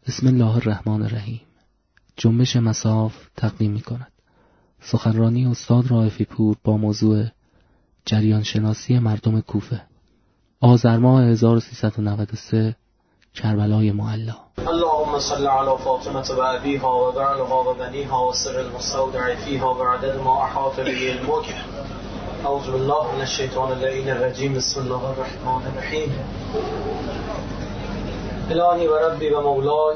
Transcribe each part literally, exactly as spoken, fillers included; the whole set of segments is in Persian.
بسم الله الرحمن الرحیم. جنبش مصاف تقدیم می کند سخنرانی استاد رائفی پور با موضوع جریان شناسی مردم کوفه، آذر ماه هزار و سیصد و نود و سه، کربلای معلی. اللهم صل علی فاطمه و ابیها و بعلها و بنیها و سر المستودع فیها و عدد ما احاط به علمک. اعوذ بالله من الشیطان اللعین الرجیم. بسم الله الرحمن الرحیم. الهی و ربی و مولاي،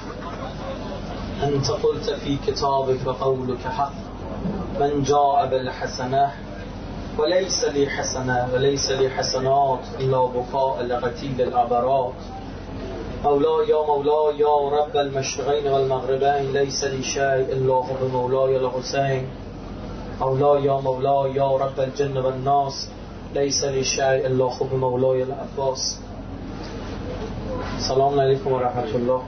انت قلت فی کتابک و قولک حق، من جاء بالحسنه وليس لي حسنه وليس لي حسنات الا بكاء لقتيل العبرات. مولاي يا مولاي يا رب المشرقين والمغربين، ليس لي شيء الا هو مولاي الحسين. مولاي يا مولاي يا رب الجن والناس، ليس لي شيء الا هو مولاي العباس. سلام علیکم و رحمت الله.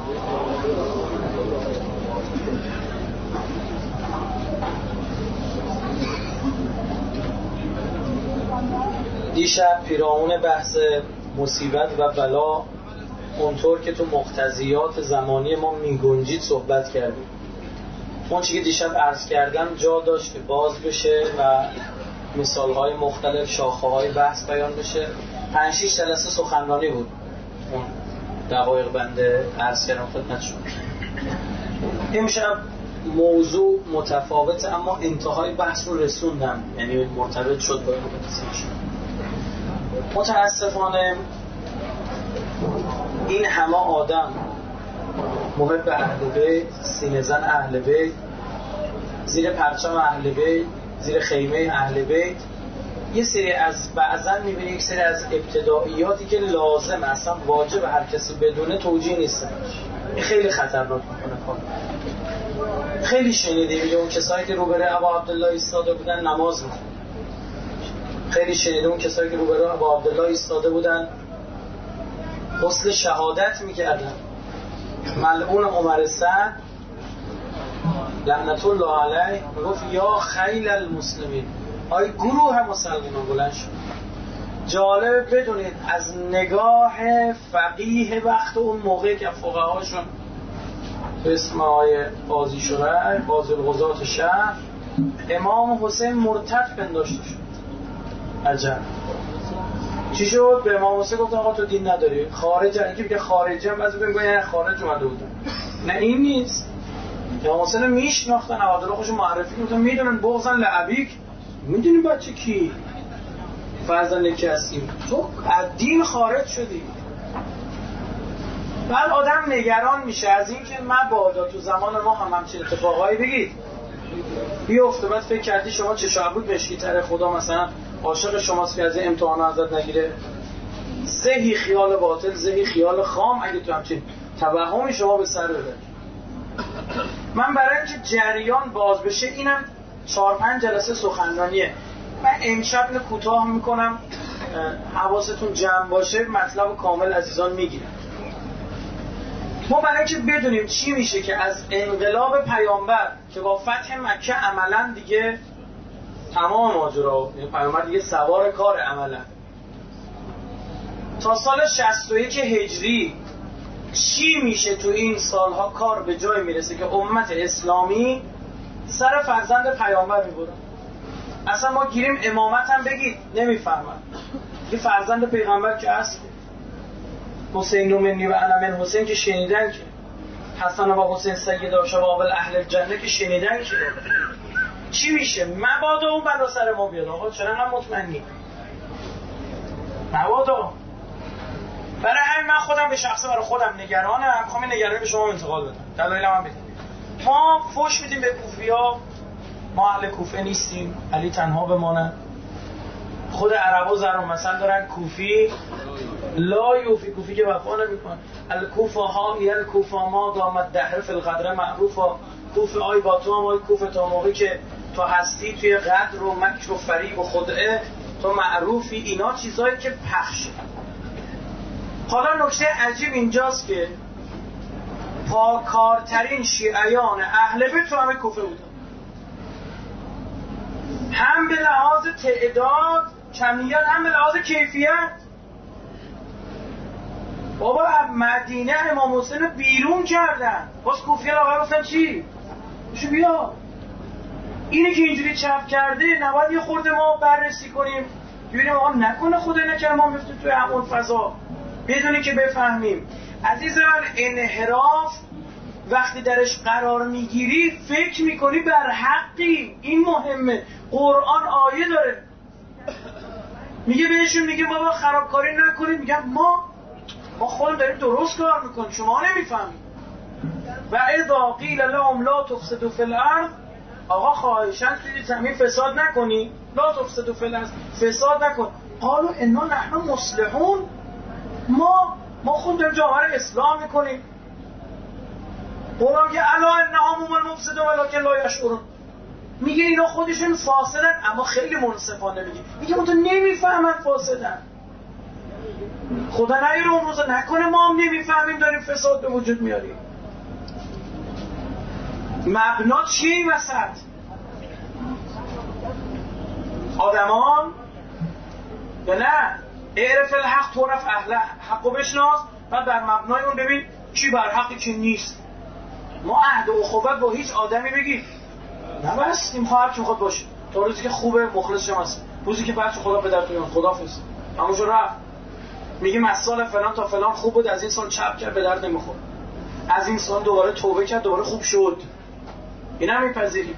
دیشب پیرامون بحث مصیبت و بلا اونطور که تو مقتضیات زمانی ما میگنجید صحبت کردیم. اون چیزی که دیشب عرض کردم جا داشت که باز بشه و مثالهای مختلف، شاخه‌های بحث بیان بشه. پنج شش جلسه سخنرانی بود، اون دقایق بنده عرض کردم خدمتشون. امشب موضوع متفاوته اما انتهای بحث رو رسوندم، یعنی مرتبط شد با این. متاسفانه این همه آدم محب اهل بیت، سینه زن اهل بیت، زیر پرچم اهل بیت، زیر خیمه اهل بیت، یه سری از بعضن میبینی یک سری از ابتداییاتی که لازم اصلا واجب هر کسی بدونه توجیه نیستن. این خیلی خطرناک میکنه کار. خیلی شنیدیم اون کسایی که روبروی ابا عبدالله ایستاده بودن نماز میخوندن. خیلی شنیدیم اون کسایی که روبروی ابا عبدالله ایستاده بودن غسل شهادت میکردن. ملعون عمر سعد لعنت الله علیه میگفت یا خیل المسلمین، آی گروه مسلمانان بلند شد. جالب بدونید از نگاه فقیه وقت اون موقع که فقهاشون به اسم آقای قاضی شرع، قاضی القضات شهر، امام حسین مرتد پنداشته شد. عجب. چی شد؟ به امام حسین گفتن آقا تو دین نداری، خارج. اینکه بگه خارجی هم بعضی میگن یعنی خارج اومده بودن. نه این نیست. امام حسین میشناختن، عبدالله خوش معرفی می‌کردن، میدونن بغضن لعبیک. میدونی بچه کی؟ فرزند کی هستی؟ تو از دین خارج شدی. بعد آدم نگران میشه از اینکه مبادا تو زمان ما هم همچین اتفاقایی بگید بیفته. بعد فکر کردی شما چه شعبود مشکی تره، خدا مثلا عاشق شماست که از این امتحان ازت نگیره. زهی خیال باطل، زهی خیال خام اگه تو همچین توهمی شما به سر ببری. من برای اینکه جریان باز بشه اینم چهار پنج جلسه سخنرانیه. من امشب اینو کوتاه میکنم، حواستون جمع باشه، مطلب کامل عزیزان میگیرم. ما برای اینکه بدونیم چی میشه که از انقلاب پیامبر که با فتح مکه عملا دیگه تمام ماجرا، پیامبر دیگه سوار کار عملا، تا سال شصت و یک هجری چی میشه تو این سالها کار به جای میرسه که امت اسلامی سر فرزند پیامبر میبودن. اصلا ما گیریم امامت هم بگید نمیفهمن، یه فرزند پیغمبر که هست. حسین و منی و انا من حسین که شنیدن، که حسن و حسین سیدا شباب اهل الجنه که شنیدن. که چی میشه؟ مبادا اون بلا سر ما بیاد. آقا چرا هم مطمئنی؟ مبادا. برای همین من خودم به شخصه برای خودم نگرانم. میخوام این نگرانی به شما انتقال بدم. دلایلم هم بدم. ما فوش میدیم به کوفیا، ما اهل کوفه نیستیم، علی تنها بمانه. خود عربا ضرب مثل دارن، کوفی لا یوفی، کوفی که وفا نمیکنه. الکوفه ها یل کوفه ما دامت دهر فی القدر معروفا. کوفه آی با تو هم آی کوفه تا موقعی که تو هستی توی قدر و مکر و فریب و خدعه تو معروفی. اینا چیزایی که پخشه. حالا نکته عجیب اینجاست که پاکارترین شیعیان اهل بیت تو همه کوفه بودن، هم به لحاظ تعداد کمیت هم به لحاظ کیفیت. بابا مدینه امام حسین بیرون کردن، باز کوفیان آقا گفتن چی؟ شو بیا اینی که اینجوری چپ کرده نباید یه خورده ما بررسی کنیم ببینیم آقا نکنه خدای نکنه ما میفتیم توی همون فضا بدونی که بفهمیم. عزیز من انحراف وقتی درش قرار میگیری فکر میکنی بر حقی، این مهمه. قرآن آیه داره میگه بهشون، میگه بابا خرابکاری نکنید، میگن ما ما خودمون داریم درست کار میکنیم شما نمیفهمید. و اذا قیل لهم لا تفسدوا فی الارض، آقا خواهشاً توی زمین فساد نکنی، لا تفسدوا فی الارض، فساد نکن. قالوا انا نحن مصلحون، ما ما خود داریم جامعه رو اصلاح میکنیم. قرآن میگه الا انهم هم المفسدون ولکن لا یشعرون، میگه اینا خودشون فاسدن اما خیلی منصفانه میگه میگه اون تو نمیفهمن فاسدن. خدا نیاره اون روز نکنه ما هم نمیفهمیم داریم فساد به وجود میاریم. مبنا چیه این وسط؟ آدمان یا نه؟ اعرف الحق تعرف اهله، حقو بشناس بعد بر مبنای اون ببین چی بر حقی چی نیست. ما عهد و اخوت با هیچ آدمی بگید نبستیم، خواهر که میخواد باشه تا روزی که خوبه مخلص شما هست، روزی که بچه خدا پدرتون خدافظ همونجا رفت. میگیم از سال فلان تا فلان خوب بود، از این سال چپ کرد به درد نمیخورد، از این سال دوباره توبه کرد دوباره خوب شد. این هم میپذیریم.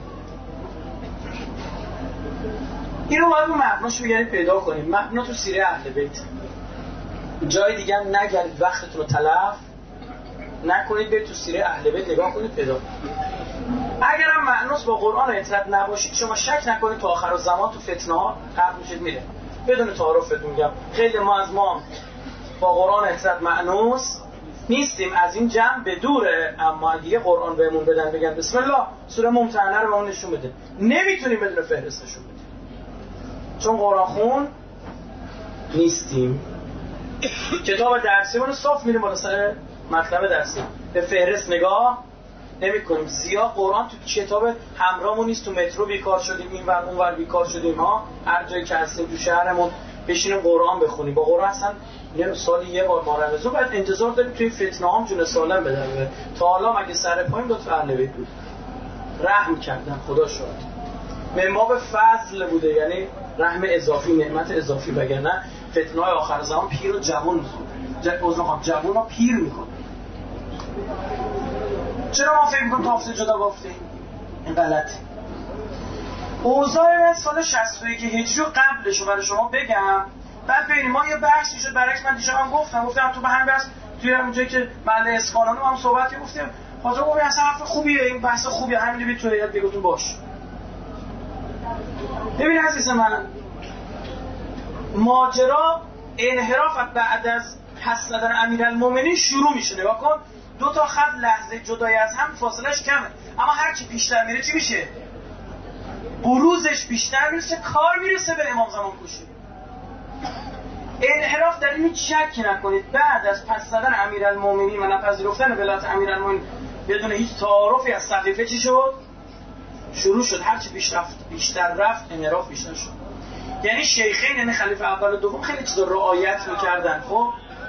اینو باید اون مبناش بگردید پیدا کنیم. مبنا تو سیره اهل بیت، جای دیگه هم نگردید وقتتون رو تلف نکنید، برید تو سیره اهل بیت نگاه کنید پیدا. اگرم معنوس با قرآن اطرد نباشید شما شک نکنید تو آخر زمان تو فتنه ها غرق میشید میره. بدون تعارف میگم خیلی ما از ما با قرآن اطرد معنوس نیستیم، از این جمع به دوره، اما اگه قرآن بهمون بدن بگن بسم الله سوره ممتحنه رو بهمون نشون بده نمیتونیم بدون فهرست نشون بدیم، چون قرآن خون نیستیم. کتاب درسیمون صاف میریم بالا سر مطلب درسی، به فهرست نگاه نمی کنیم. زیاد قرآن تو کتاب همراهمون نیست، تو مترو بیکار شدیم این ور اون ور بیکار شدیم ها، هر جایی که هستیم تو شهرمون بشینیم قرآن بخونیم. با قرآن اصلا یه سال یه بار ما رمضان بعد انتظار داریم توی فتنه هم جون سالم بدن. تا حالا مگه سر پایین دو تا اهل بیت بود رحم کردن خدا شد من به فضل بوده، یعنی رحم اضافی نعمت اضافی، وگرنه فتنه های آخر زمان پیر و جوان می‌کنه، جوان جوان ها پیر میکنه. چرا ما فکر میکنم تافته جدا گفتیم؟ این غلطه. اوضاع از سال شصت و یک هجری و قبلش رو برای شما بگم بعد ببینیم. ما یه بحثی شد برعکس من دیشب هم گفتم گفتم تو به هم بحث توی اونجایی که محل اسکانانو هم صحبتی گفتیم حاضر گفتم اصلا حرف خوبیه، این بحث خوبیه، همین بی تو هیئت بگوتون باش. ببین عزیز من ماجرا انحراف بعد از پس زدن امیرالمومنین شروع میشه. نگاه کن دو تا خط لحظه جدای از هم فاصلش کمه، اما هر چی بیشتر میره چی میشه؟ بروزش بیشتر میشه، کار میرسه به امام زمان کوشی. انحراف در این شک نکنید بعد از پس زدن امیرالمومنین و نپذیرفتن ولایت امیرالمومنین بدون هیچ تعارفی از سقیفه چی شد؟ شروع شد. هر چی بیشتر رفت بیشتر رفت انحراف بیشتر شد. یعنی شیخین یعنی خلیفه اول و دوم خیلی چیزا رعایت میکردن، خب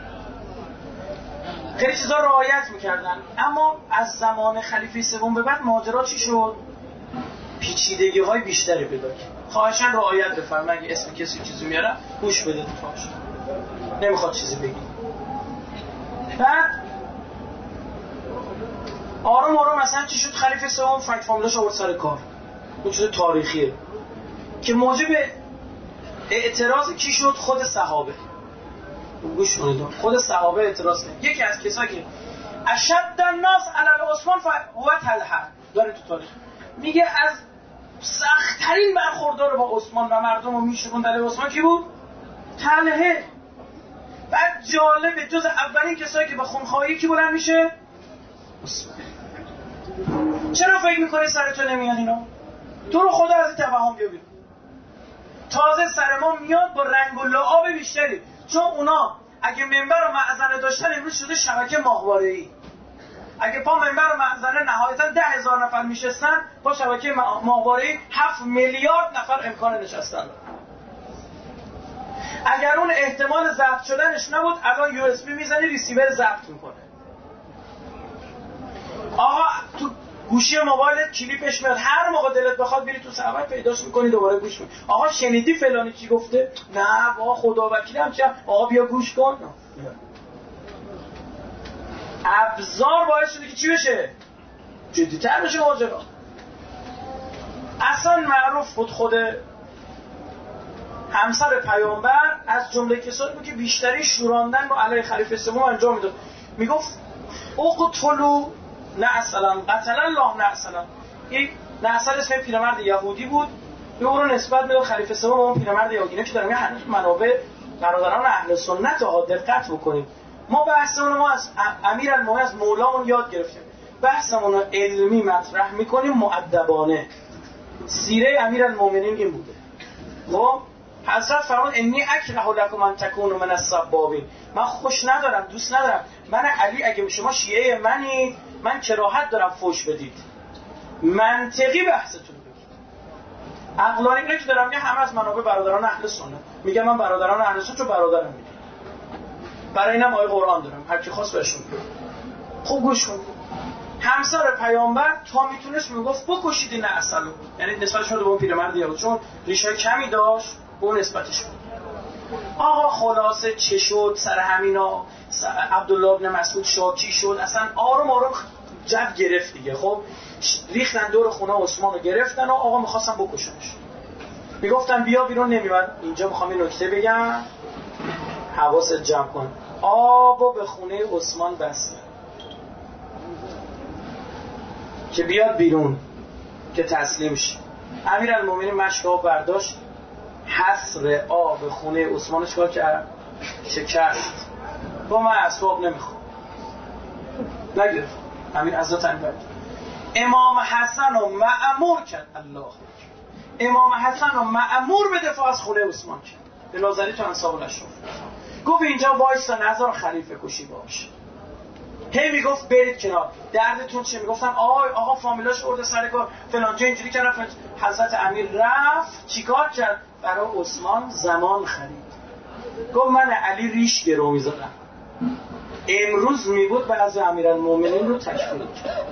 خیلی چیزا رعایت میکردن، اما از زمان خلیفه سوم به بعد ماجرا چی شد؟ پیچیدگی های بیشتری پیدا کرد. خواهشاً رعایت بفرمایید، اگه اسم کسی چیزی میاره گوش بدید خواهشاً، نمیخواد چیزی بگید. بعد آروم آروم مثلا چی شد؟ خلیفه سوم فکت فامیلاش آورد سر کار، اون چیز تاریخیه که موجب اعتراض کی شد؟ خود صحابه. گوش کنید، خود صحابه اعتراض کرد. یکی از کسایی که اشد الناس علی عثمان هو طلحه داره تو تاریخ میگه از سخت‌ترین برخوردار با عثمان و مردم رو میشوند علی عثمان کی بود؟ طلحه. بعد جالبه جز اولین کسایی که با خونخواهی کی بلند میشه؟ عثمان. چرا فکر میکنی سر تو نمیاد اینا؟ تو رو خدا از این توهم بیا بیرون. تازه سر ما میاد با رنگ و لعاب بیشتری، چون اونا اگه منبر و معزنه داشتن امروز شده شبکه ماهواره‌ای. اگه پا منبر و معزنه نهایتا ده هزار نفر میشستن، با شبکه ماهواره‌ای هفت میلیارد نفر امکان نشستن. اگر اون احتمال ضبط شدنش نبود الان یو اس بی میزنی ریسیور ضبط میکنه. آقا تو گوشی موبایلت کلیپش میاد، هر موقع دلت بخواد بری تو سرور پیداش میکنی دوباره گوش میکنی. آقا شنیدی فلانی چی گفته؟ نه وا خدا وکیلم چه. آقا بیا گوش کن. ابزار باعث شده که چی بشه؟ جدی‌تر بشه ماجرا. اصلا معروف بود خود همسر پیامبر از جمله کسانی بود که بیشتری شوراندن رو علیه خلیفه سوم انجام میداد. میگفت اقتلوا نعسلا قتل الله نعسلا. این نعسل اسم پیرمرد یهودی بود، یه اون رو نسبت میداد خلیفه سوم اون پیرمرد یهودی. اینا که دارم یه هنوز منابع برادران اهل سنت ها دقت بکنیم. ما بحثمون ما از امیرالمومنین از مولامون یاد گرفتیم، بحثمون رو علمی مطرح میکنیم مؤدبانه. سیره امیرالمومنین این بوده. خب حضرت فرمان انی اکره لکم ان تکونوا من السبابین. من خوش ندارم، دوست ندارم. من علی اگه شما شیعه منید من کراهت دارم فوش بدید. منطقی بحثتون بگید. عقلانی اینه که دارم میگم همه از منابع برادران اهل سنت. میگم من برادران اهل سنت رو برادرم میگم. برای اینم آیه قرآن دارم، هر کی خواست بهشون بگم. خوب گوش کن. همسر پیامبر تا میتونست میگفت بکشید این اصلو، یعنی نسبتش به اون پیرمرد یهودی چون ریشه کمی داشت به اون نسبتش بود. آقا خلاصه چه شد؟ سر همینا عبدالله ابن مسعود شاکی شد، اصلا آروم آروم جو گرفت دیگه. خب ریختن دور خونه عثمان رو گرفتن و آقا میخواستن بکشنش. میگفتن بیا بیرون، نمیومد. اینجا میخوام این نکته بگم حواست جمع کن. آبو به خونه عثمان بستن که بیاد بیرون که تسلیم شه. امیرالمومنین مشک آب برداشت، حصر آب خونه عثمان چکار کرد؟ شکست. با من اسباب نمیخوام نگرفت. امیر حضرت امیر امام حسن رو مأمور کرد. الله امام حسن رو مأمور به دفاع از خونه عثمان کرد. به نظری تو انصاب الاشراف گفت اینجا وایسا نظر خلیفه کشی باشه. هی میگفت برید کنار، دردتون چیه؟ میگفتن آقا آقا فامیلاش ورده سر کار فلان جا اینجوری کردن. حضرت امیر رفت چیکار کرد؟ برای عثمان زمان خرید. گفت من علی ریش گرو میذارم. امروز میبود بعضی امیرالمومنین رو تکفیر کرد.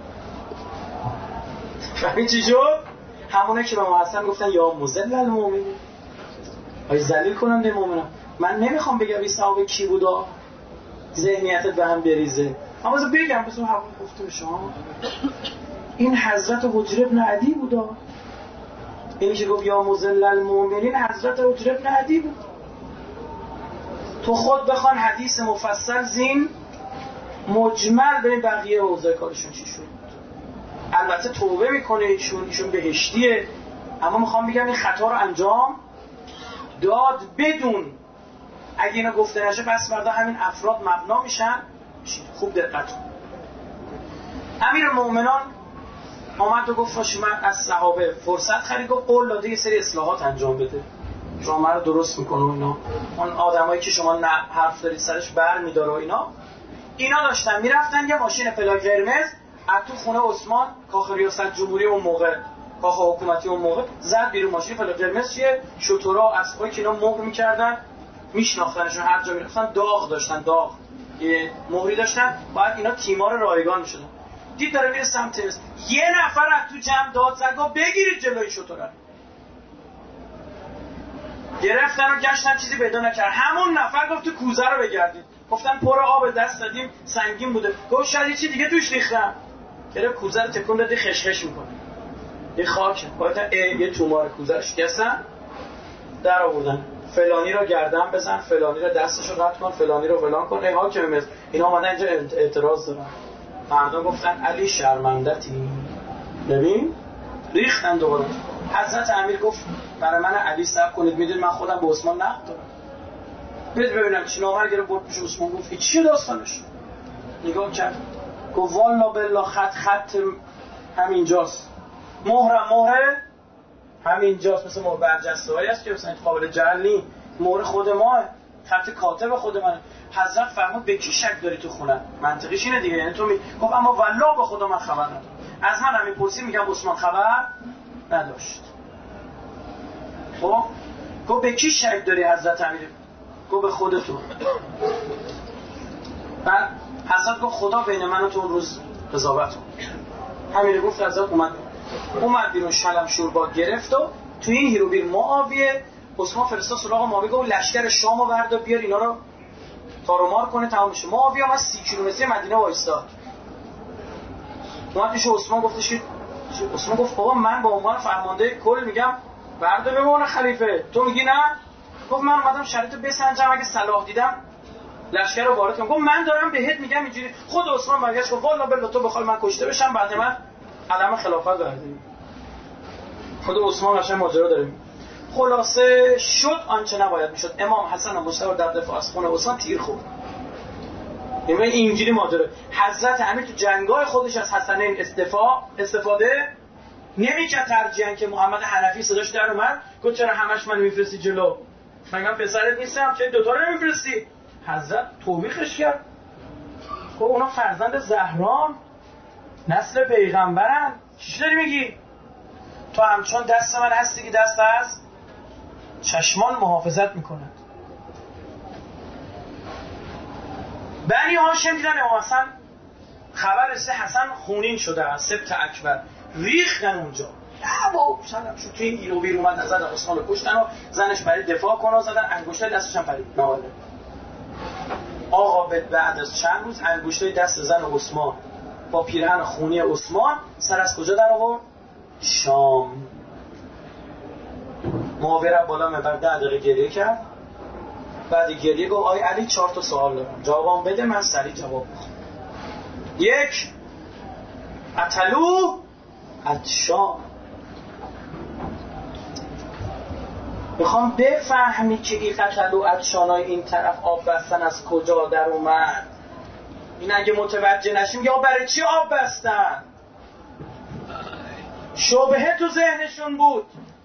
فهمی چی شد؟ همونه که به محسن گفتن یا مذل المومنین، ای ذلیل کننده مومنان. من نمیخوام بگم این صحابه کی بودا، ذهنیتت به هم بریزه. اما بذار بگم، بذار همون گفته به شما این حضرت حجر ابن عدی بودا. این که گفت یا مذل المومنین حضرت حجر ابن عدی بود. تو خود بخوان حدیث مفصل زین مجمل به بقیه اوضاع کارشون چی شد. البته توبه میکنه ایشون، ایشون بهشتیه، اما میخوام بگم این خطا رو انجام داد بدون. اگه اینو گفته نشه بس مردا همین افراد مبنا میشن. خوب دقت کن. امیرالمومنان آمد و گفت فاش من از صحابه فرصت خرید، گفت قول داده یه سری اصلاحات انجام بده، جامعه رو درست میکنه و اینا. اون آدمایی که شما حرف دارید سرش بر میداره و اینا اینا داشتن میرفتن یه ماشین پلاک قرمز از تو خونه عثمان کاخ ریاست جمهوری اون موقع، کاخ حکومتی اون موقع، زد بیرون. ماشین پلاک قرمز چیه؟ شترا و اسبایی که اینا مهر میکردن، میشناختنشون، هر جا میرفتن داغ داشتن، داغ یه مهری داشتن، باید اینا تیمار رایگان میشدن. دید داره میره سمت است، یه نفر از تو جمع داد زد گفت بگیرید جلوی شترا. گرفتن و گشتن چیزی پیدا نکرد. همون نفر گفت تو کوزه رو بگردید. گفتن پر آب دست دادیم سنگین بوده. گفت شاید یه چی دیگه توش ریختم. گرفت کوزه رو تکون داد، خشخش میکنه. یه خاک. باید یه تومار کوزه رو شکستن، در آوردن. فلانی رو گردن بزن، فلانی رو دستش رو قطع کن، فلانی رو فلان کن. ای حاکم مصر، اینا اومدن اینجا اعتراض دارن. مردم گفتن علی شرمندتی. ببین ریختن دوباره. حضرت امیر گفت برای من علی صبر کنید، میدونید من خودم به عثمان نقد دارم. برید ببینم چی نامر گرفت برد پیش عثمان. گفت چی داستانش؟ نگاه کرد گفت والا بالله خط خط همینجاست، مهرم مهره همینجاست، مثل مهر برجسته‌ای است که مثلا قابل جعل نی، مهر خود ماه، خط کاتب خود منه. حضرت فرمود به کی شک داری تو خونه؟ منطقیش اینه دیگه، یعنی تو می گفت اما والله به خدا من خبر ندارم. از من همین پرسی میگم عثمان خبر نداشت. خب گفت به کی شک داری حضرت امیر؟ گفت به خودتون. بعد حضرت گفت خدا بین من و تو اون روز قضاوت کن. همین گفت حضرت اومد اومد بیرون شلم شوربا گرفت و تو این هیروبیر معاویه عثمان فرستاد سراغ معاویه گفت لشکر شامو بردار بیار اینا رو تارومار کنه تمام شه. معاویه هم از سی کیلومتری مدینه وایستاد. اومد پیش عثمان گفتش که عثمان گفت بابا من به عنوان فرمانده کل میگم بردار به عنوان خلیفه، تو میگی نه؟ گفت من اومدم شرایطو بسنجم اگه صلاح دیدم لشکر رو وارد کنم. گفت من دارم بهت میگم اینجوری. خود عثمان برگشت گفت والله بالله تو بخوای من کشته بشم بعد من علم خلافت برداری. خود عثمان قشنگ ماجرا داره. خلاصه شد آنچه نباید میشد. امام حسن و مجتبی در دفاع از خون عثمان تیر خورد. یعنی اینجوری ماجرا. حضرت امیر تو جنگای خودش از حسنین استفاده استفاده نمی‌کرد. ترجیحاً که محمد حنفی صداش در اومد گفت چرا همش من میفرستی جلو؟ من پسرت نیستم چه دوتا رو نمیفرستی؟ حضرت توبیخش کرد. گفت اونا فرزند زهران نسل پیغمبرن، چی داری میگی؟ تو همچون دست من هستی که دست از چشمان محافظت میکند. بنی هاشم دیدن امام حسن خبر رسید حسن خونین شده از سبط اکبر، ریختن اونجا. نه با سلام شد توی این ایرو بیر اومد نزد عثمان رو کشتن و زنش برای دفاع کنه زدن انگشته دستش هم پرید ناله. آقا بعد از چند روز انگشته دست زن عثمان با پیرهن خونی عثمان سر از کجا در آورد؟ شام. معاویه را بالا منبر ده دقیقه گریه کرد. بعد گریه گفت آی علی چهار تا سوال دارم جوابم بده من سریع جواب بدم. یک، اتلو عطشان. میخوام بفهمی که این قتل و عطشانای این طرف آب بستن از کجا در اومد. این اگه متوجه نشیم یا برای چی آب بستن؟ شبهه تو ذهنشون بود.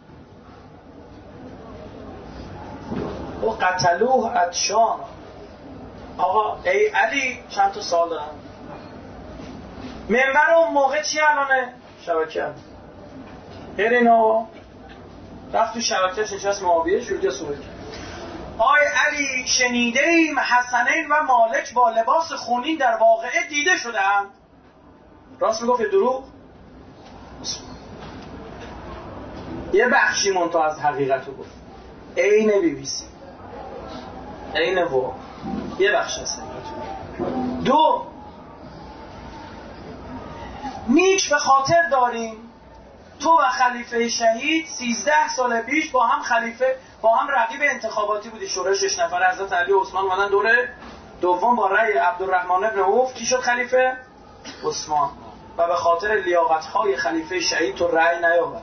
و قتلوه عطشان. آقا ای علی چند تا سال دارم. منبر اون موقع چی الانه؟ شبکه. برین آقا رفت تو شبکه نشست معاویه شروع صحبت. آی علی شنیده ایم حسنین و مالک با لباس خونین در واقعه دیده شدند. راست میگفت دروغ؟ یه بخشی منتها از حقیقت رو گفت. عین بی بی سی عین واقع یه بخش از حقیقت. دو، نیک به خاطر داریم تو و خلیفه شهید سیزده سال پیش با هم خلیفه با هم رقیب انتخاباتی بودی. شورای شش نفره حضرت علی و عثمان اومدن دوره دوم با رأی عبدالرحمن ابن عوف کی شد خلیفه؟ عثمان. و به خاطر لیاقت‌های خلیفه شهید تو رأی نیاورد.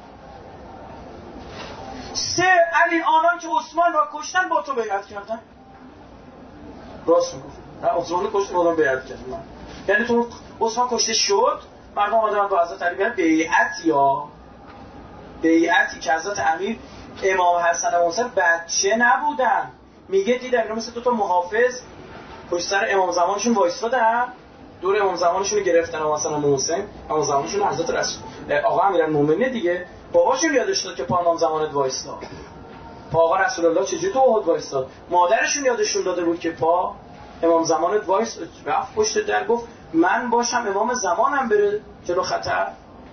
سه، علی آنان که عثمان را کشتن با تو بیعت کردن. راست میگفت. نه عثمان کشتن با بیعت کردن. یعنی تو عثمان کشته شد مردم آمدن با حضرت علی بیعت بیعت یا بیعتی که حضرت امیر امام حسن و حسین بچه نبودن. میگه دیدم اینا مثل دو تا محافظ پشت سر امام زمانشون وایسادن دور امام زمانشون رو گرفتن. امام حسن و حسین امام زمانشون حضرت رسول آقا امیرالمومنین دیگه باباشون یادش داد که پا امام زمانت وایساد. پا آقا رسول الله چجوری تو احد وایساد؟ مادرشون یادشون داده بود که پا امام زمانت وایس رفت پشت در گفت من باشم امام زمانم بره جلو خطر.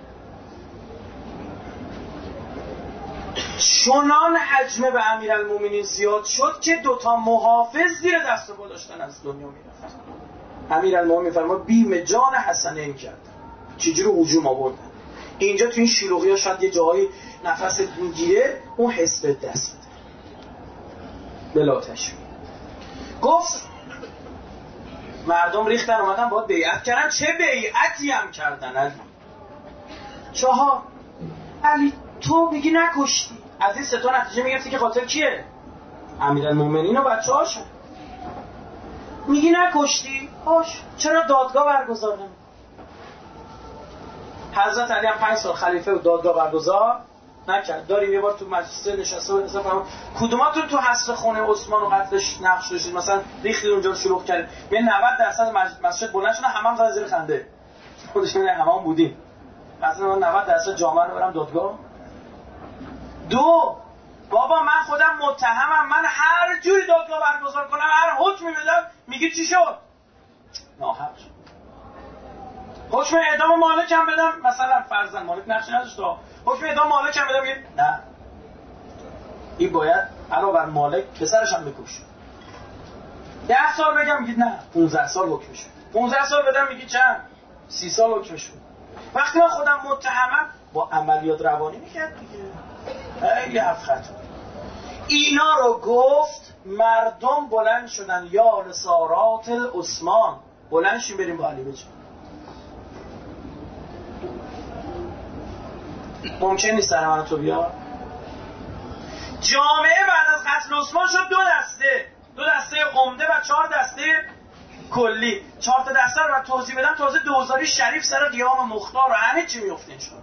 چنان حجم به امیرالمومنین زیاد شد که دوتا محافظ زیر دست و پا داشتن از دنیا میرفت. امیرالمومنین فرمود بیم جان حسنین کرد. چجوری هجوم آوردن. اینجا تو این شلوغی ها شاید یه جاهایی نفس میگیره اون حس به دست بده بلا تشبیه. گفت مردم ریختن اومدن باید بیعت کردن. چه بیعتی هم کردن علی. چهار، علی تو میگی نکشتی. از این سه تا نتیجه میگرفتی که قاتل کیه؟ امیرالمومنین و بچه هاشون. میگی نکشتی؟ باش چرا دادگاه برگزار نمی‌کنی؟ حضرت علی هم پنج سال خلیفه و دادگاه برگزار نکرد. داریم یه بار تو مجلس نشسته و حساب کنم کدوماتون تو حصر خونه عثمان و قتلش نقش داشتید مثلا ریختید اونجا رو شلوغ کردید. یعنی نود درصد مسجد بلند شدن همم زدن زیر خنده. خودش میگه هممون بودیم. مثلا من نود درصد جامعه رو برم دادگاه. دو، بابا من خودم متهمم، من هر جوری دادگاه برگزار کنم، هر حکمی بدم میگی چی شد؟ ناحق. حکم اعدام مالکم بدم، مثلا فرضاً مالک نقشی نداشت، حکم اعدام مالکم بدم میگه نه، این باید علاوه بر مالک پسرش هم بکش. ده سال بگم میگید نه، پونزده سال حکمش. پونزده سال بدم میگی چند؟ سی سال حکمش بود. وقتی من خودم متهمم با عملیات روانی میکرد دیگه. خیلی افخت. اینا رو گفت، مردم بلند شدن یا لسارات العثمان، بلند شیم بریم با علی بجیم. ممکن نیست سر من تو بیا. جامعه بعد از قتل عثمان شد دو دسته، دو دسته عمده و چهار دسته کلی. چهار تا دسته رو توضیح بدم، توضیح دوزاری شریف سر قیام مختار و همه چی میفته انشاءالله.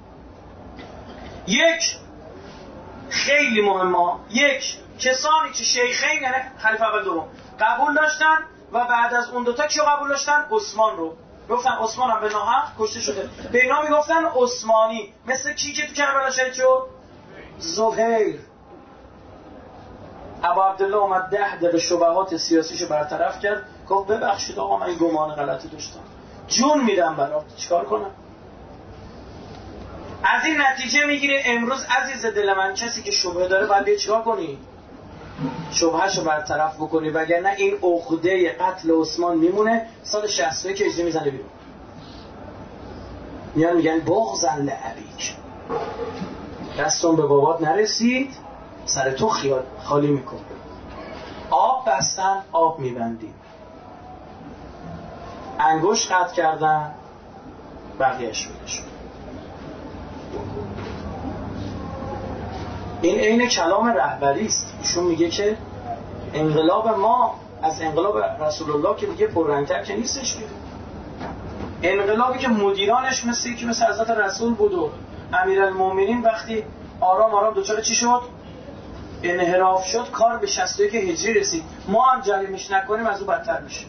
یک، خیلی مهمه، یک کسانی که شیخین یعنی خلیفه اول دوم قبول داشتن و بعد از اون دوتا کیو قبول داشتن؟ عثمان رو. گفتن عثمان هم به ناحق کشته شده، به اینا میگفتن عثمانی. مثل کی که تو کربلا شهید شد؟ زهیر. ابو عبدالله اومد ده دقیقه شبهات سیاسیشو برطرف کرد، گفت ببخشید آقا من این گمان غلطی داشتم، جون میدم برات، چیکار کنم؟ از این نتیجه میگیره امروز عزیز دل من کسی که شبهه داره باید بیا چیکار کنی؟ شبههشو برطرف بکنی، وگرنه این عقده قتل عثمان میمونه. سال شصت و یک اجری میزنه بیرون، میان میگن بغضاً لابیک، دستون به بابات نرسید سر تو خیال خالی میکن. آب بستن آب میبندیم، انگوش قطع کردن بقیهش میدشون. این عین کلام رهبری است. ایشون میگه که انقلاب ما از انقلاب رسول الله که دیگه پررنگ‌تر که نیستش که. انقلابی که مدیرانش مثل که مثل حضرت رسول بود و امیرالمومنین وقتی آرام آرام دوچار چی شد؟ انحراف شد، کار به شصت و یک هجری رسید. ما هم جریمش نکنیم از او بدتر میشه.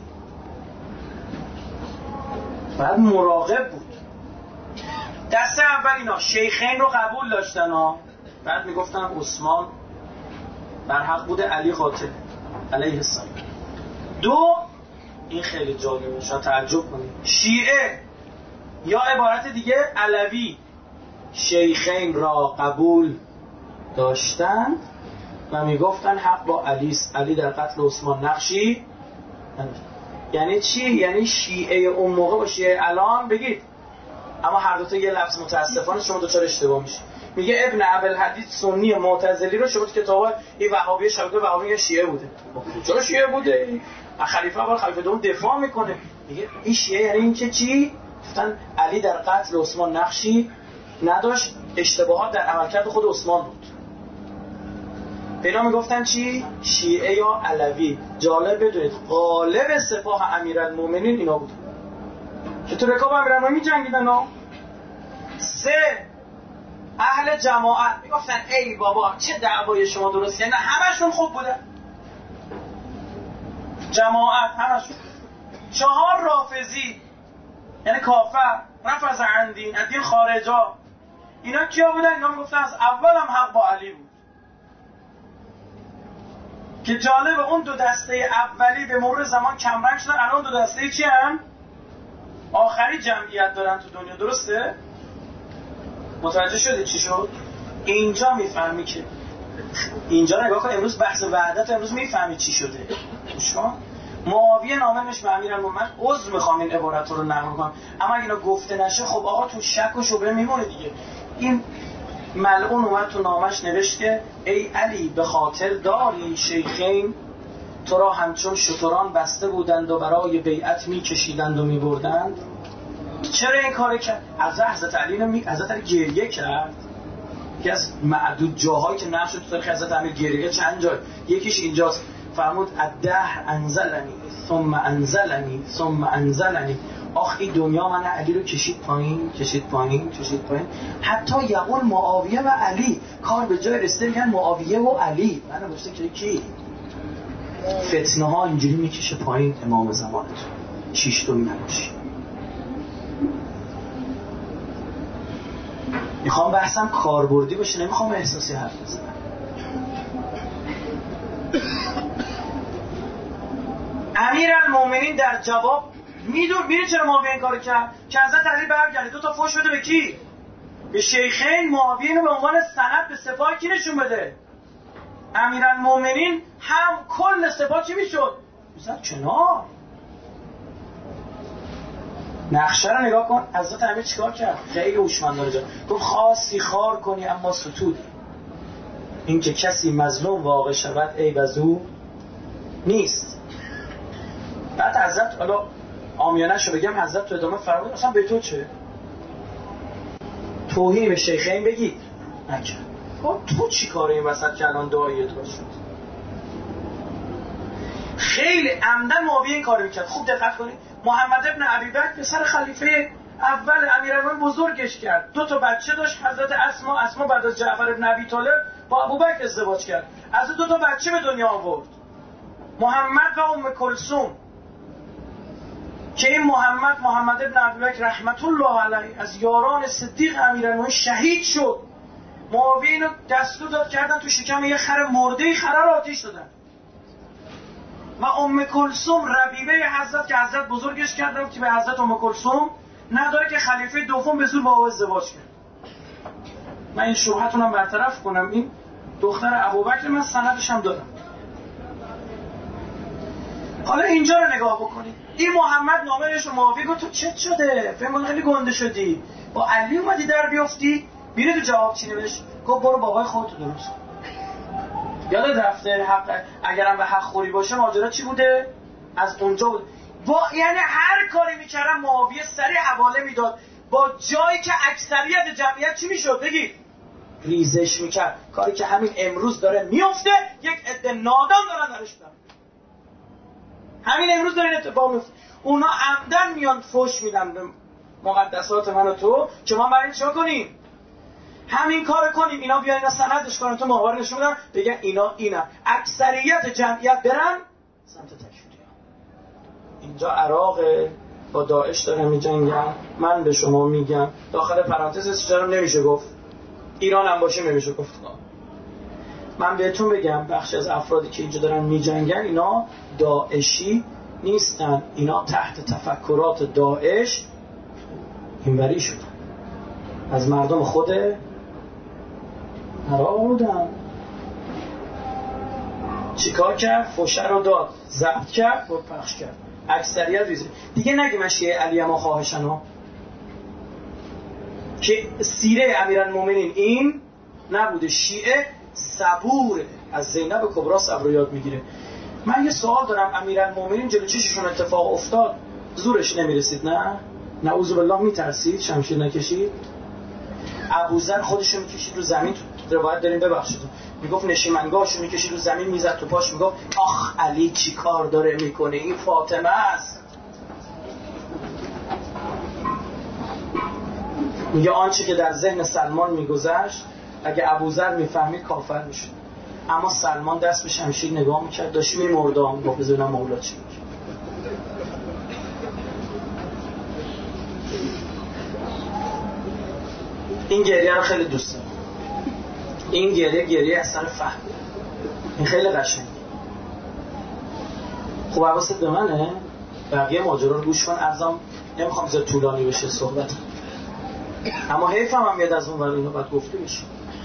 بعد مراقب بود. دسته اول اینا شیخین رو قبول داشتن ها، بعد میگفتن عثمان بر حق بوده، علی قاتل علیه السلام. دو، این خیلی جالبه شاید تعجب کنید، شیعه یا عبارت دیگه علوی شیخین را قبول داشتن و میگفتن حق با علی است، علی در قتل عثمان نقشی. یعنی چی؟ یعنی شیعه اون موقع با شیعه الان بگید، اما هر دوتا یه لفظ متاسفانه شما دوچار اشتباه میشه. میگه ابن ابوالحدید سنی معتزلی رو شما تو کتابا این وهابی شبکه وهابی شیعه بوده. چرا شیعه بوده؟ خلیفه اول خلیفه دوم دفاع میکنه، میگه این شیعه یعنی این که چی؟ گفتن علی در قتل عثمان نقشی نداشت، اشتباهات در عملکرد خود عثمان بود. پیدا میگفتن چی؟ شیعه یا علوی. جالب بدونید غالب سپاه امیرالمومنین اینا بود که تو رکاب امیرالمومنین جنگیدن ها. سه، اهل جماعت میگفتن ای بابا چه دعوای شما درسته، نه همشون خوب بودن، جماعت همشون. چهار، رافضی یعنی کافر، رفض عن دین، از دین خارجا. اینا کیا بودن؟ اینا میگفتن از اول هم حق با علی بود. که جالب اون دو دسته اولی به مرور زمان کمرنگ شدن، الان دو دسته چی هم؟ آخری جمعیت دارن تو دنیا، درسته؟ متوجه شده چی شد؟ اینجا میفهمی که اینجا نگاه کن، امروز بحث وحدت، امروز میفهمی چی شده. شما معاویه نامه نوشت به امیرالمومنین، من عذر میخوام این عبارت رو نقل کنم، اما اگه اینا گفته نشه خب آقا تو شک و شبهه میمونه دیگه. این ملعون اومد تو نامش نوشت که ای علی به خاطر داری شیخین تو را همچون شتران بسته بودند و برای بیعت میکشیدند و میبردند. چرا این کار کرد؟ از حضرت علی نمی... حضرت علی گریه کرد. یکی از معدود جاهایی که نقش تو تاریخ حضرت علی گریه چند جای، یکیش اینجاست، فرمود الدهر انزلنی ثم انزلنی ثم انزلنی. آخ این دنیا من علی رو کشید پایین کشید پایین کشید پایین، حتی یقول معاویه و علی، کار به جای رسیده میگن معاویه و علی. من گفته که کی فتنه ها اینجوری میکشه پایین امام زمانتون، شیشتون نباشی. میخوام بحثم کاربردی باشه، نمیخوام احساسی حرف بزنم. امیرالمومنین در جواب میدون میره چرا معاویه این کارو کرد که حضرت علی برگرده دو تا فوش بده به کی؟ به شیخین. معاویه اینو به عنوان سند به سپاه کی نشون بده؟ امیرالمومنین. هم کل سپاه چی میشد؟ میزد کنار. نقشه رو نگاه کن. حضرت امیر چیکار کرد؟ خیلی هوشمندانه جا گفت خواستی خار کنی اما ستود، این که کسی مظلوم واقع شود عیب از او نیست. بعد حضرت، حالا عامیانه شو بگم، حضرت تو ادامه فرمود اصلا به تو چه؟ توهین به شیخین بگید نکرد. تو چی کاره این وسط که الان دعایی ادرا شد؟ خیلی عمدن معاویه این کارو میکرد. خوب دقت کنید. محمد ابن ابیبکر پسر خلیفه اول امیرالمومنین بزرگش کرد. دو تا بچه داشت. حضرت اسما اسما بعد از جعفر ابن ابی طالب با ابوبکر ازدواج کرد. از دو تا بچه به دنیا آورد، محمد و ام کلثوم، که این محمد محمد ابن ابیبکر رحمت الله علیه از یاران صدیق امیرالمومنین شهید شد. معاویه اینو دستور داد کردن تو شکم یه خر مرده، خر رو آتیش دادن. و ام کلثوم ربیبه حضرت که حضرت بزرگش کردن که به حضرت ام کلثوم نداره که خلیفه دوم به زور با او ازدواج کرد. من این شبهتونم برطرف کنم، این دختر ابوبکر، من سندش هم دارم. حالا اینجا رو نگاه بکنید. این محمد نامه‌اش رو معاویه گفت تو چت شده؟ فهم خیلی گنده شدی، با علی اومدی در بیافتی؟ میره تو جواب چی نوشت؟ گفت برو بابای خودت درست کن. یادت رفته حق اگرم به حق خوری باشه ماجرا چی بوده؟ از اونجا بود. با یعنی هر کاری میکردن معاویه سریع حواله میداد، با جایی که اکثریت جمعیت چی میشد بگید؟ ریزش میکرد. کاری که همین امروز داره میفته، یک عده نادان دارن درش دارن. همین امروز داره این اتفاق میفته. اونا عمدن میان فوش میدن به مقدسات من و تو که ما برای چیکار کنیم؟ همین کارو کنیم. اینا بیان اینا سندش کنن تو ماهواره نشون بدن بگن اینا اینا اکثریت جمعیت برن سمت تکفیری. اینجا عراق با داعش دارن میجنگن. من به شما میگم داخل پرانتز سجارم نمیشه گفت، ایران هم باشه نمیشه گفت. من بهتون بگم بخشی از افرادی که اینجا دارن میجنگن اینا داعشی نیستن، اینا تحت تفکرات داعش اینوری شدن، از مردم خود عراق بودن. چیکار کرد؟ فوشه رو داد، ضبط کرد و پخش کرد. اکثریت ریزه دیگه. نگی من شیعه علی اما خواهشن ها، که سیره امیرالمومنین این نبوده. شیعه صبوره، از زینب کبرا صبر رو یاد میگیره. من یه سوال دارم، امیرالمومنین جلو چششون اتفاق افتاد زورش نمیرسید؟ نه نعوذ بالله میترسید؟ شمشیر نکشید؟ ابوذر خودشو میکشید رو زمین، تو روایت داریم ببخشید میگفت نشیمنگاهشو میکشید رو زمین میزد تو پاش میگفت آخ علی چی کار داره میکنه، این فاطمه است. میگه آنچه که در ذهن سلمان میگذشت اگه ابوذر میفهمید کافر میشد، اما سلمان دست به شمشیر نگاه میکرد، داشت میمرد. میگفت بزنم مولا چی میگه. این گریه رو خیلی دوست دارم. این گریه گریه اثر فهم، این خیلی قشنگه. خب حواست به منه، بقیه ماجرا رو گوش کن. ارزم نمیخوام زیاد طولانی بشه صحبت، اما حیفم هم میاد از اون ور اینو باید گفته بشه.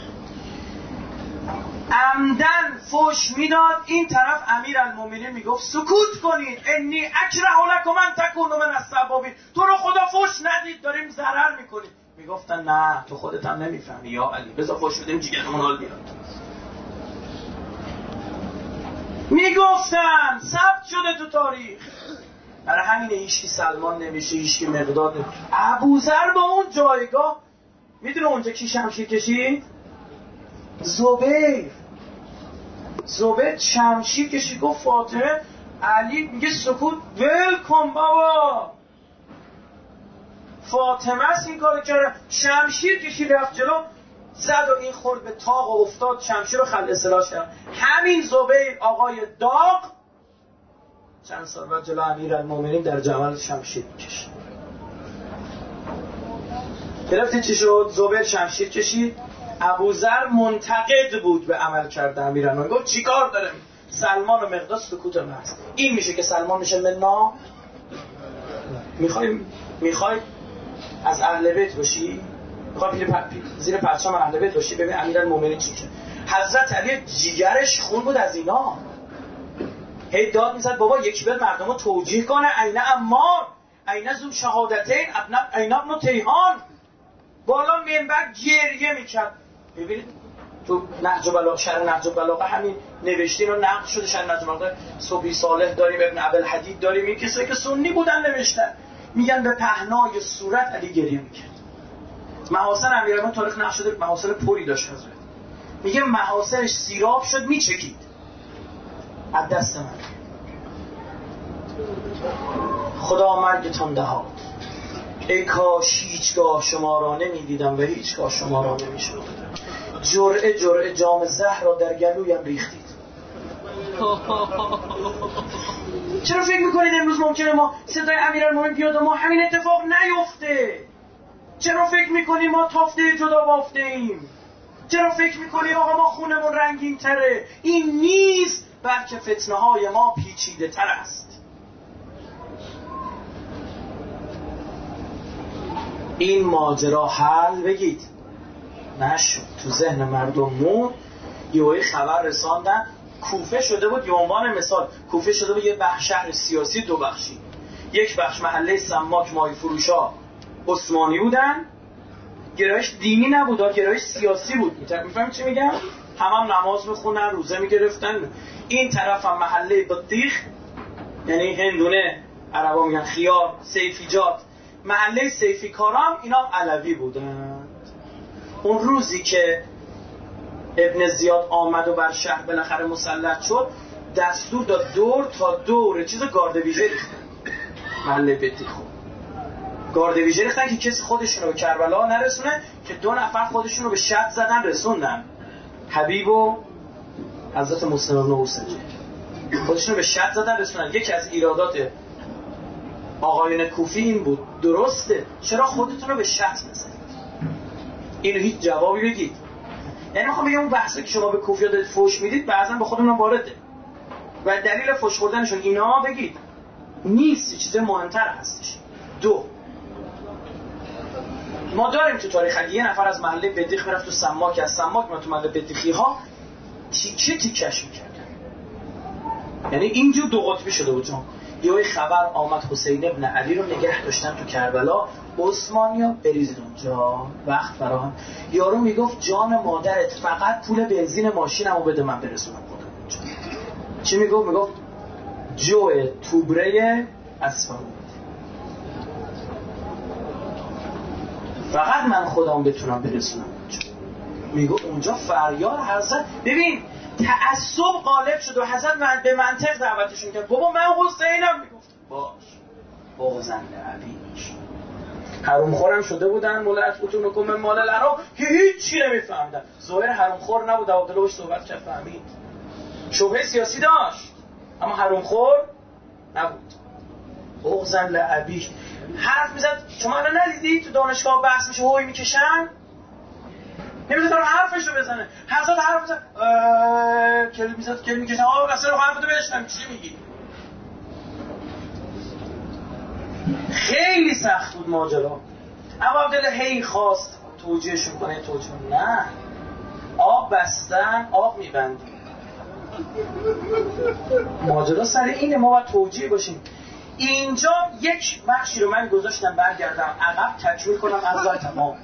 عمدن فوش میداد، این طرف امیرالمومنین میگفت سکوت کنید، انی اکره لکم ان تکونوا من السبابین، تو رو خدا فوش ندید داریم ضرر میکنید. میگفتن نه تو خودت هم نمیفهمی یا علی، بذار فوش بدیم جیگرمون حال بیاد. میگفتن ثبت شده تو تاریخ. برای همینه هیچکی سلمان نمیشه، هیچکی مقداد نمیشه. ابوذر با اون جایگاه، میدونه اونجا کی شمشیر کشید؟ زبیر. زبیر شمشیر کشید گفت فاطمه. علی میگه سکوت، ول کن بابا، فاطمه است این کار کرده. شمشیر کشید رفت جلو، زد و این خورد به تاق و افتاد، شمشیر رو خلع سلاح کرد. همین زبیر آقای داغ چند سال بعد جلو امیرالمومنین در جمل شمشیر کشید. گرفتی چی شد؟ زبیر شمشیر کشید. ابوذر منتقد بود به عمل کرده امیرالمومنین، گفت چیکار داره؟ سلمان و مقداد سکوت محض. این میشه که سلمان میشه منا. میخوای میخوای از اهل بیت باشی، میخوای زیر پرچم اهل بیت باشی، ببین امیرالمومنین چی که حضرت علی جیگرش خون بود از اینا. هی داد میزد بابا یکی بیاد مردمو توجیه کنه، عین عمار، عین زو شهادتین، ابن عین ابن تیهان، بالا منبر گریه میکرد. ببینید تو نهج البلاغه، شرح نهج البلاغه همین نوشتین و نقل شده. شرح نهج البلاغه صوفی صالح داریم، ابن ابوالحدید داریم، این کسایی که سنی بودن نوشتن، میگن به پهنای صورت علی گریه میکرد. محاسن امیرالمومنین تاریخ نقل شده محاسن پوری داشت حضرت، میگه محاسنش سیراب شد میچکید از دست من. خدا مرگتان دهاد، ای کاش هیچگاه شما را نمیدیدم و هیچگاه شما را نمیشنیدم. جرعه جرعه جام زهر را در گلویم ریختید. چرا فکر میکنید امروز ممکنه ما صدای امیرالمومنین بیاد و ما همین اتفاق نیفته؟ چرا فکر میکنیم ما تافته جدا بافته ایم؟ چرا فکر میکنیم آقا ما خونمون رنگین تره؟ این نیست، بلکه فتنه های ما پیچیده تر است. این ماجرا حل بگید نشد، تو ذهن مردم مون. یه خبر رساندن کوفه شده بود، به عنوان مثال کوفه شده بود یه بخش شهر سیاسی دو بخشی. یک بخش محله سماک مای فروشا عثمانی بودن، گرایش دینی نبود، گرایش سیاسی بود. میفهمید چی میگم؟ هم هم نماز میخونن، روزه میگرفتن. این طرف هم محله بطیخ، یعنی هندونه، عربا میگن خیار، سیفیجات، محله سیفی کارام، اینا علوی بودند. اون روزی که ابن زیاد آمد و بر شهر بالاخره مسلط شد، دستور داد دور تا دور چیز گارد ویژه ریختن محله بطیخ. گارد ویژه ریختن که کسی خودشونو به کربلا نرسونه، که دو نفر خودشونو به شط زدن رسوندن، حبیب و حضرت مسلم بن اوسجه، خودشونو به شط زدن رسوندن. یکی از ایرادات آقایون کوفی این بود، درسته چرا خودتون رو به شط نزنید؟ اینو هیچ جوابی بگید. یعنی میخوام بگم اون بحثی که شما به کوفی دارید فوش میدید بعضا به خودمون وارده و دلیل فوش خوردنشون اینا بگید نیست، چیز مهمتر هستش. دو، ما داریم تو تاریخ اگه یه نفر از محله بدیخ میرفت تو سماک، از سماک میرفت تو محله بدیخی ها تیکه تیکش میکردن. یعنی اینجور دو قطبی شده بود. چون یه خبر آمد حسین ابن علی رو نگه داشتن تو کربلا، عثمانیا بریزید اونجا، وقت فراهم. یارو میگفت جان مادرت فقط پول بنزین ماشینمو بده من برسونم خودم اونجا. چی میگفت؟ میگفت جو توبره اصفهان، فقط من خودم بتونم برسونم اونجا. میگو اونجا فریاد حضرت. ببین تعصب غالب شد و حضرت من به منطق دعوتشون کرد. بابا من حسینم. میگفت باش بغضن لعبیش. حروم خورم شده بودن مولت بتون حکم مال العراق که هیچ چی نمیفهمدن. ظاهر حروم خور نبود، عبدالله باش صحبت کرد فهمید. شبهه سیاسی داشت اما حروم خور نبود. بغضن لعبیش حرف میزد. شما الان ندیدی تو دانشگاه بحث میشه هوی میکشن، نمیدونم حرفش رو بزنه. حضرت حرف میزد کلی میزد کلی میکشن. آقا اصلا حرفتو بشنم چی میگی. خیلی سخت بود ماجرا. اما عبدالله هی خواست توجیهشون کنه، توجیه نه، آب بستن آب میبندیم. ماجرا سر اینه، ما باید توجیه باشیم. اینجا یک بخشی رو من گذاشتم برگردم عقب تکمیل کنم از بر تمام.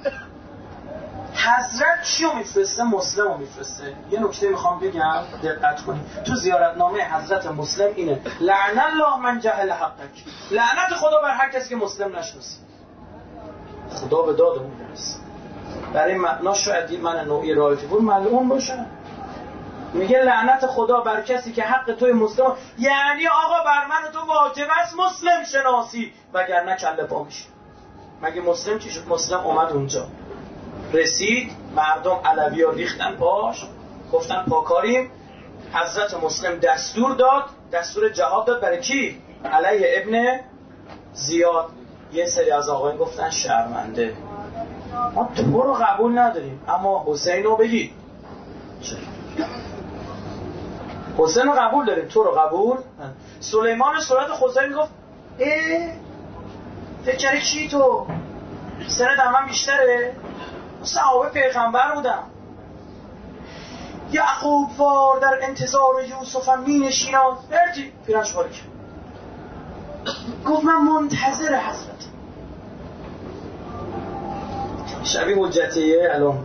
حضرت چی رو میفرسته؟ مسلم رو میفرسته. یه نکته میخوام بگم دقت کنید. تو زیارتنامه حضرت مسلم اینه لعن الله من جهل حقک، لعنت خدا بر هر کسی که مسلم نشناسه. خدا به دادمون برسه. برای معنا شاید من نوعی رایفی بود ملعون باشه. میگه لعنت خدا بر کسی که حق توی مسلم، یعنی آقا بر من تو واجب است مسلم شناسی وگرنه کله پا میشه. مگه مسلم چی شد؟ مسلم اومد اونجا رسید، مردم علوی ها ریختن باش، گفتن پاکاریم. حضرت مسلم دستور داد، دستور جهاد داد. برای کی؟ علیه ابن زیاد. یه سری از آقایان گفتن شرمنده، ما تو رو قبول نداریم، اما حسین رو بگید. حسین رو قبول داریم، تو رو قبول. سلیمان صورت خدایی میگفت اه فکر کردی چی تو؟ سنت هم من بیشتره؟ صحابه پیغمبر بودم. یعقوب وار در انتظار یوسفم می نشینم. بردی پیرنش بارک گفت من منتظر حضرت. شبیه حجتیه الان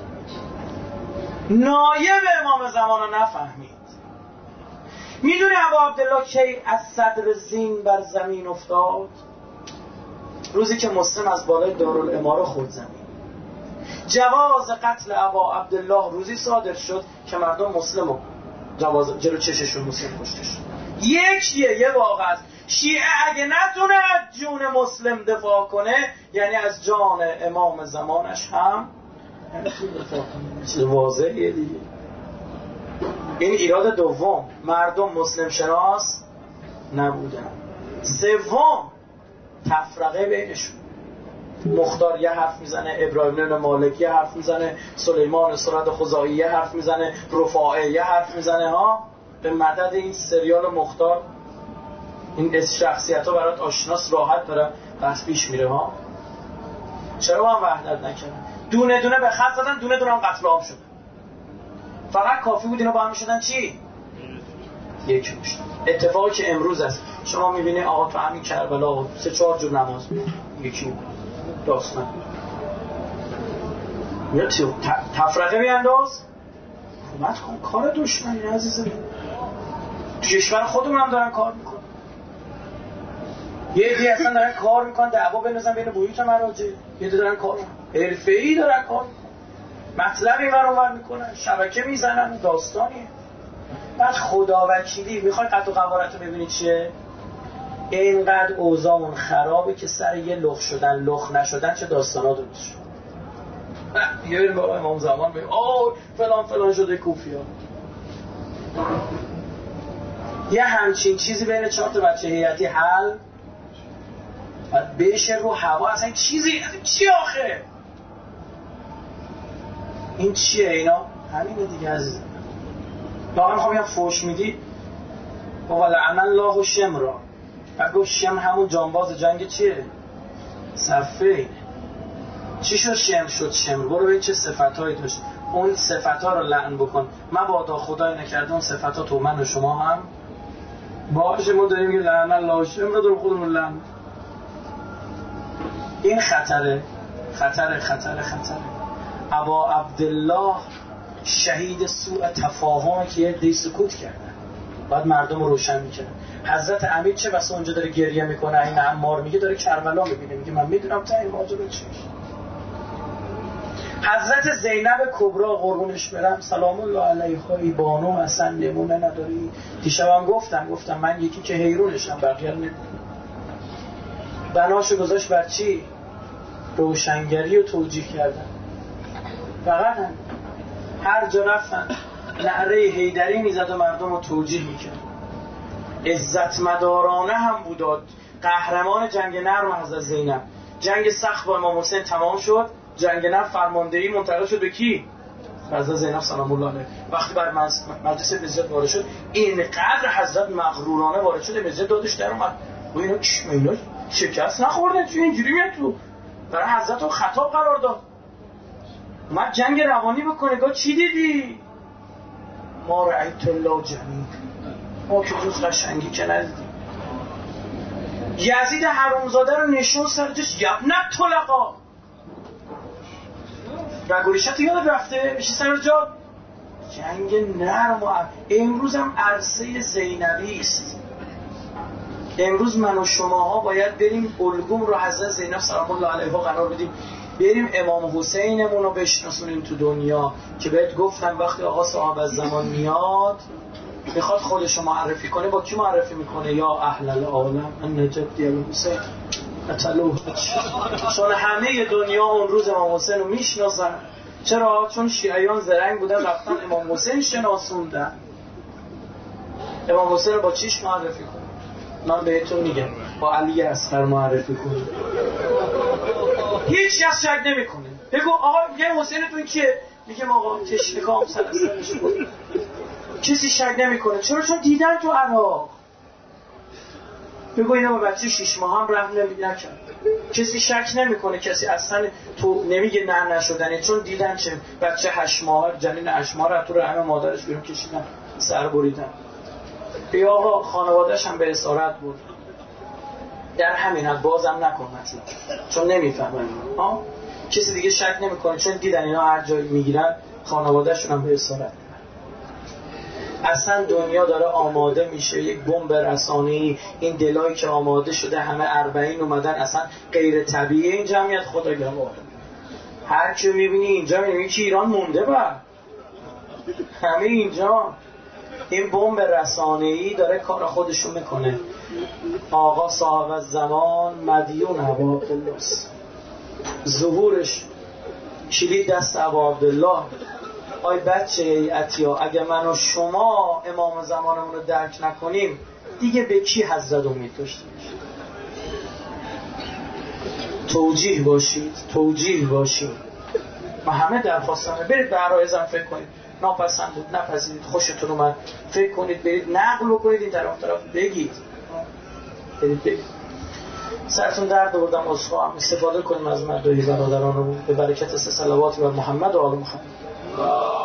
نایب امام زمان رو نفهمید. میدونی ابا عبدالله کی از صدر زین بر زمین افتاد؟ روزی که مسلم از بالای دارالاماره خورد زمین. جواز قتل ابا عبدالله روزی صادر شد که مردم مسلمو جواز جلو چششون مسلم کشته شد. یکیه یه واقع است. شیعه اگه نتونه از جون مسلم دفاع کنه یعنی از جان امام زمانش هم دفاع کنه. چیز واضحه دیگه. این ایراد دوم، مردم مسلم شناس نبودن. سوم، تفرقه بینشون. مختار یه حرف میزنه، ابراهیم بن مالک یه حرف میزنه، سلیمان سرد خزاعی یه حرف میزنه، رفاعه یه حرف میزنه. ها به مدد این سریال مختار این از شخصیت ها برات آشناس راحت داره بس پیش میره. ها چرا با هم وحدت نکردن؟ دونه دونه به خط زدن، دونه دونه هم قتل عام شدن. فقط کافی بود اینا با هم میشدن چی؟ یکی میشدن. اتفاقی که امروز است شما میبینی آقا تو همین کربلا سه چهار جور نماز یکی بود داستان یا تفرقه بیانداز حکومت کن. کار دشمنی عزیزم. تو کشور خودمون هم دارن کار میکنن. یه دی اصلا دارن کار میکنن دعوا بندازن بین بیوت مراجع. یه دی دارن کار حرفه‌ای دارن کار میکنن. مطلب این ور اونور میکنن، شبکه میزنن، داستانیه. بعد خدا وکیلی میخوای قد و قوارت رو ببینی چیه؟ اینقدر اوضاعمون خرابه که سر یه لخ شدن لخ نشدن چه داستانا درست شد. یه بریم بابا امام زمان بگیم آه فلان فلان شده کوفی ها. یه همچین چیزی بین چهار تا بچه هیئتی حل بعد بشه رو هوا. اصلا چیزی اصلا چی آخه این چیه اینا؟ همینه دیگه عزیزم. واقعا میخوام یه فوش میدی بابا لعن الله و شمرا. بعد گفت شم همون جانباز جنگ چیه؟ صفه. چی شد شم شد شمر؟ برو ببین چه صفتایی داشت. اون صفتا رو لعن بکن. مبادا خدای نکرده اون صفتا تو من و شما هم باشه. ما داریم میگه لعن الله و شمرا داریم خودمون لعن. این خطره خطره خطره خطره. ابا عبدالله شهید سوء تفاهمه که یه دی سکوت کردن باید مردم رو روشن میکنن. حضرت امیر چه بسا اونجا داره گریه میکنه، این عمار میگه داره کربلا میبینه، میگه من میدونم تا این ماجرا چیه. حضرت زینب کبرا قربونش برم سلام الله علیها ای بانو اصلا نمونه نداری. دیشبم گفتم گفتم من یکی که حیرونشم بقیه نمیدونم. بناشو گذاشت بر چی؟ روشنگری و توجیه کردن. فقط هم هر جا رفتن نعره حیدری میزد و مردم رو توجیه میکرد. عزت مدارانه هم بوداد. قهرمان جنگ نرم حضرت زینب. جنگ سخت با امام حسین تمام شد، جنگ نرم فرماندهی منتقل شد به کی؟ حضرت زینب سلام الله علیها. وقتی بر مجلس بزرگ وارد شد اینقدر حضرت مغرورانه وارد شد مجلس دادش در اومد و اینا اینا شکست نخوردن چون اینجوری میاد تو برای حضرت رو خطاب قرار داد. اومد جنگ روانی بکنه. گفت چی دیدی؟ ما رأیت الله جمیل. ما که روز قشنگی که ندیدیم. یزید حرومزاده رو نشون سر جش یبنت طلقا. رگوریشت یاد رفته بشی سر جا. جنگ نرم و امروز هم عرصه زینبی است. امروز من و شماها باید بریم الگوم رو حضرت زینب سلام الله علیها قرار بدیم. بریم امام حسینمون رو بشناسونیم تو دنیا که بهت گفتم وقتی آقا صاحب از زمان میاد میخواد خودش رو معرفی کنه با کی معرفی میکنه؟ یا اهل العالم ان جدی الحسین قتلوه. چون همه دنیا اون روز امام حسین رو میشناسن. چرا؟ چون شیعیان زرنگ بودن رفتن امام حسین شناسوندن. امام حسین رو با چیش معرفی کنه؟ من بهتون میگم با علی اصغر معرفی کنه. هیچ کس شک نمیکنه. بگو آقا یه حسینتون کیه؟ میگم آقا تشنکام سر سرش بود. کسی شک نمیکنه. چرا؟ چون دیدن تو عراق. بگو اینا با بچه شیش ماه هم رحم نکرد. کسی شک نمیکنه، کسی اصلا تو نمیگه نه نشدنه، چون دیدن چه بچه هشت ماه جنین هشت ماه رو تو رحم مادرش بیرون کشیدن، سر بریدن. بیا آقا خانواده‌اش هم به اسارت بود. در همین حد بازم نکن مثلا، چون نمیفهمن ها. کسی دیگه شک نمیکنه چون دیدن اینا هر جایی میگیرن خانواده‌شون هم به اسارت. اصلا دنیا داره آماده میشه یک بمب رسانه‌ای. این دلایی که آماده شده همه اربعین اومدن، اصلا غیر طبیعیه این جمعیت. خدا گواه هر کی میبینی اینجا میبینی که ایران مونده بر همه اینجا. این بمب رسانه‌ای داره کار خودشو میکنه. آقا صاحب الزمان مدیون ابا عبدالله، ظهورش کلید دست ابا عبدالله. آی بچه ای عطیا، اگه من و شما امام زمانمون رو درک نکنیم دیگه به کی حضرت امید داشته باشید؟ توجیه باشید، توجیه باشید. و همه درخواستمه برید به عرایزم فکر کنید، ناپسند بود نپذیرید، خوشتون اومد فکر کنید، برید نقل بکنید، این طرف طرف بگید، برید بگید. سرتون درد بردم، عذرخواهم. استفاده کنیم از مدعی برادرانمون به برکت سه صلوات بر محمد و آل محمد.